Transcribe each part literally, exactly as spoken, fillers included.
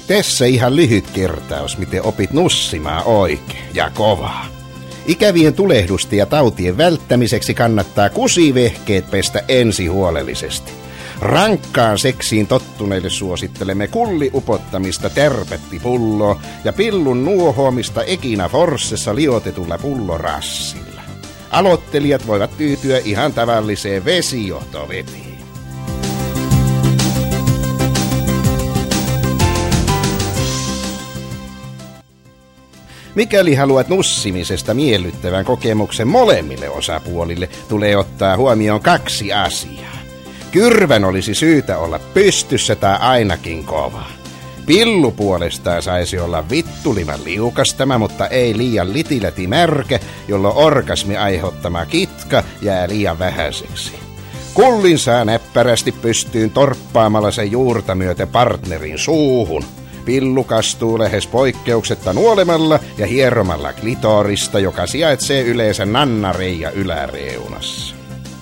Tässä ihan lyhyt kertaus, miten opit nussimaan oikein ja kovaa. Ikävien tulehdusten ja tautien välttämiseksi kannattaa kusivehkeet pestä ensi huolellisesti. Rankkaan seksiin tottuneille suosittelemme kulliupottamista tärpättipulloa ja pillun nuohoamista Ekina Forssessa liotetulla pullorassilla. Aloittelijat voivat tyytyä ihan tavalliseen vesijohtovetiin. Mikäli haluat nussimisesta miellyttävän kokemuksen molemmille osapuolille, tulee ottaa huomioon kaksi asiaa. Kyrvän olisi syytä olla pystyssä tai ainakin kova. Pillu puolestaan saisi olla vittuliman liukastama, mutta ei liian litiläti märkä, jolloin orgasmi aiheuttama kitka jää liian vähäiseksi. Kullin saa näppärästi pystyyn torppaamalla sen juurta myöten partnerin suuhun. Pillu kastuu lähes poikkeuksetta nuolemalla ja hieromalla klitorista, joka sijaitsee yleensä nannareija yläreunassa.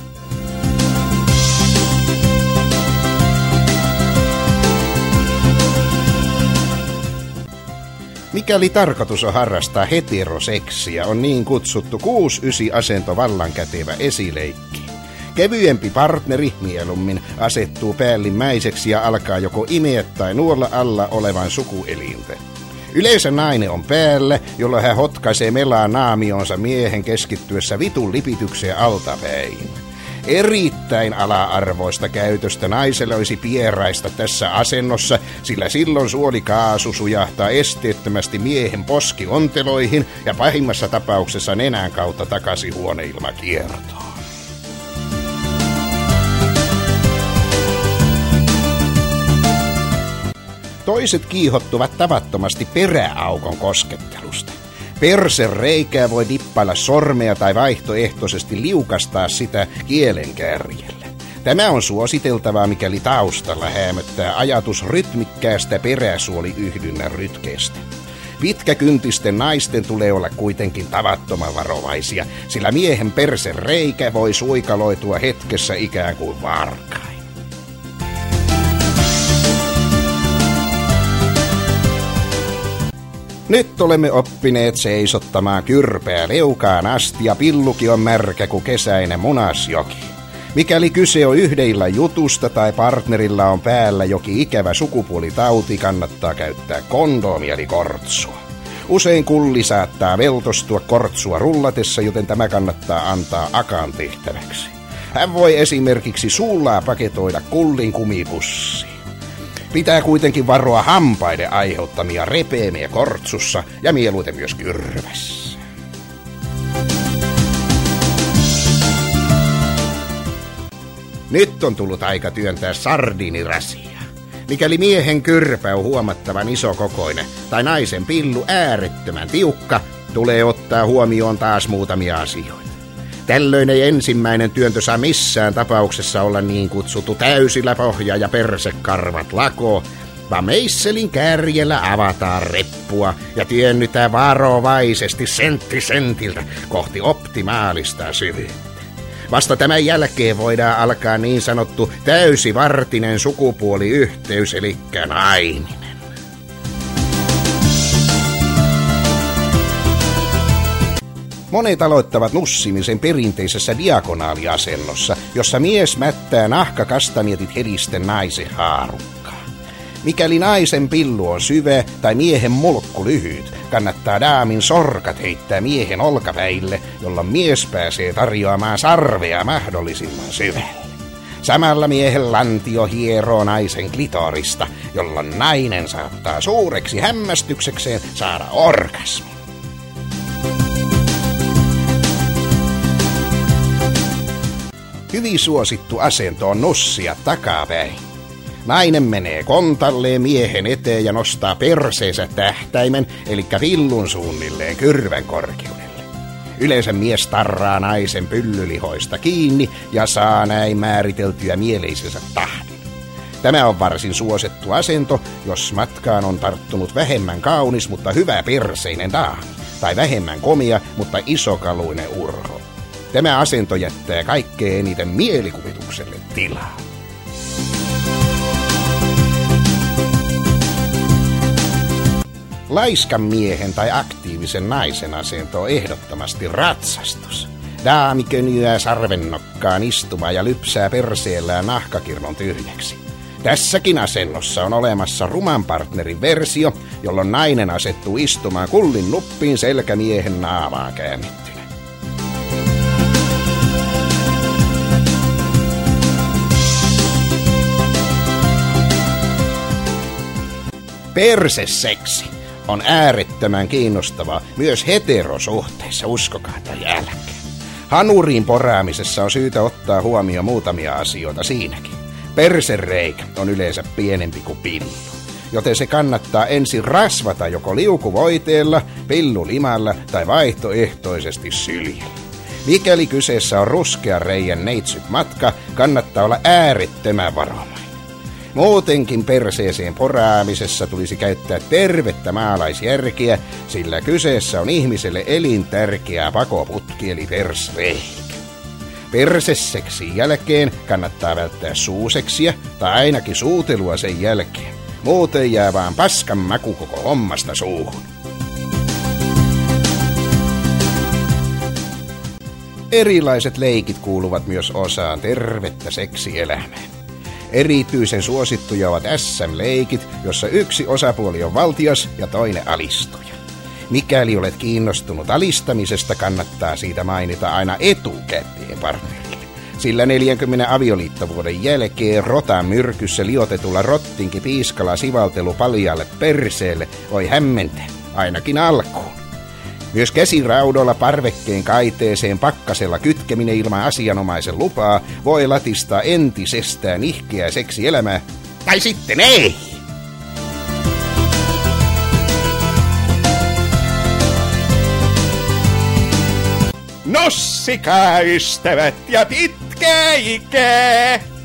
Mikäli tarkoitus on harrastaa heteroseksiä, on niin kutsuttu kuusi yhdeksän asento vallankätevä esileikki. Kevyempi partneri mieluummin asettuu päällimmäiseksi ja alkaa joko imeä tai nuolla alla olevan sukuelintä. Yleensä nainen on päällä, jolloin hän hotkaisee melaa naamionsa miehen keskittyessä vitun lipitykseen altapäin. Erittäin ala-arvoista käytöstä naiselle olisi pieraista tässä asennossa, sillä silloin suolikaasu sujahtaa esteettömästi miehen poskionteloihin ja pahimmassa tapauksessa nenän kautta takaisin huoneilmakiertoon. Toiset kiihottuvat tavattomasti peräaukon koskettelusta. Persen reikää voi dippailla sormea tai vaihtoehtoisesti liukastaa sitä kielenkärjellä. Tämä on suositeltavaa, mikäli taustalla häämöttää ajatus rytmikkäästä peräsuoliyhdynnän rytkeestä. Pitkäkyntisten naisten tulee olla kuitenkin tavattoman varovaisia, sillä miehen persen reikä voi suikaloitua hetkessä ikään kuin varkain. Nyt olemme oppineet seisottamaan kyrpeä leukaan asti ja pillukin on märkä kuin kesäinen munasjoki. Mikäli kyse on yhdeillä jutusta tai partnerilla on päällä jokin ikävä sukupuolitauti, kannattaa käyttää kondomia eli kortsua. Usein kulli saattaa veltostua kortsua rullatessa, joten tämä kannattaa antaa akan tehtäväksi. Hän voi esimerkiksi suullaa paketoida kullin kumipussiin. Pitää kuitenkin varoa hampaiden aiheuttamia repeemiä kortsussa ja mieluiten myös kyrvässä. Nyt on tullut aika työntää sardiinirasia. Mikäli miehen kyrpä on huomattavan isokokoinen tai naisen pillu äärettömän tiukka, tulee ottaa huomioon taas muutamia asioita. Tällöin ei ensimmäinen työntö saa missään tapauksessa olla niin kutsuttu täysillä pohja ja persekarvat lako, vaan meisselin kärjellä avataan reppua ja työnnytään varovaisesti sentti sentiltä kohti optimaalista syvyyttä. Vasta tämän jälkeen voidaan alkaa niin sanottu täysivartinen sukupuoliyhteys, eli naiminen. Monet aloittavat nussimisen perinteisessä diagonaaliasennossa, jossa mies mättää nahkakastanietit helisten naisen haarukkaa. Mikäli naisen pillu on syvä tai miehen mulkku lyhyt, kannattaa daamin sorkat heittää miehen olkapäille, jolloin mies pääsee tarjoamaan sarvea mahdollisimman syvälle. Samalla miehen lantio hieroo naisen klitorista, jolloin nainen saattaa suureksi hämmästyksekseen saada orgasmin. Hyvin suosittu asento on nussia takapäin. Nainen menee kontalleen miehen eteen ja nostaa perseensä tähtäimen, eli villun suunnilleen kyrvän korkeudelle. Yleensä mies tarraa naisen pyllylihoista kiinni ja saa näin määriteltyä mieleisensä tahdin. Tämä on varsin suosittu asento, jos matkaan on tarttunut vähemmän kaunis, mutta hyvä perseinen daami, tai vähemmän komia, mutta isokaluinen urho. Tämä asento jättää kaikkein eniten mielikuvitukselle tilaa. Laiskan miehen tai aktiivisen naisen asento on ehdottomasti ratsastus. Daami könyää sarvennokkaan istumaan ja lypsää perseellään nahkakirnon tyhjäksi. Tässäkin asennossa on olemassa ruman partnerin versio, jolloin nainen asettuu istumaan kullin nuppiin selkämiehen naamaa käännettynä. Perseseksi on äärettömän kiinnostavaa myös heterosuhteissa, uskokaa tai älkää. Hanuriin poraamisessa on syytä ottaa huomioon muutamia asioita siinäkin. Persereikä on yleensä pienempi kuin pillu, joten se kannattaa ensin rasvata joko liukuvoiteella, pillulimalla tai vaihtoehtoisesti syljellä. Mikäli kyseessä on ruskean reijän neitsyt matka, kannattaa olla äärettömän varovainen. Muutenkin perseeseen poraamisessa tulisi käyttää tervettä maalaisjärkeä, sillä kyseessä on ihmiselle elintärkeä pakoputki eli persreikä. Perseseksin jälkeen kannattaa välttää suuseksia tai ainakin suutelua sen jälkeen. Muuten jää vaan paskan maku koko hommasta suuhun. Erilaiset leikit kuuluvat myös osaan tervettä seksielämää. Erityisen suosittuja ovat äs äm-leikit, jossa yksi osapuoli on valtias ja toinen alistuja. Mikäli olet kiinnostunut alistamisesta, kannattaa siitä mainita aina etukäteen partnerille. Sillä neljänkymmenen avioliittovuoden jälkeen rotan myrkyssä liotetulla rottinki piiskala sivaltelu paljaalle perseelle voi hämmentää, ainakin alkuun. Myös käsiraudolla parvekkeen kaiteeseen pakkasella kytkeminen ilman asianomaisen lupaa voi latistaa entisestään ihkeää seksielämää. Tai sitten ei! Nossikaa ystävät ja pitkää ikää!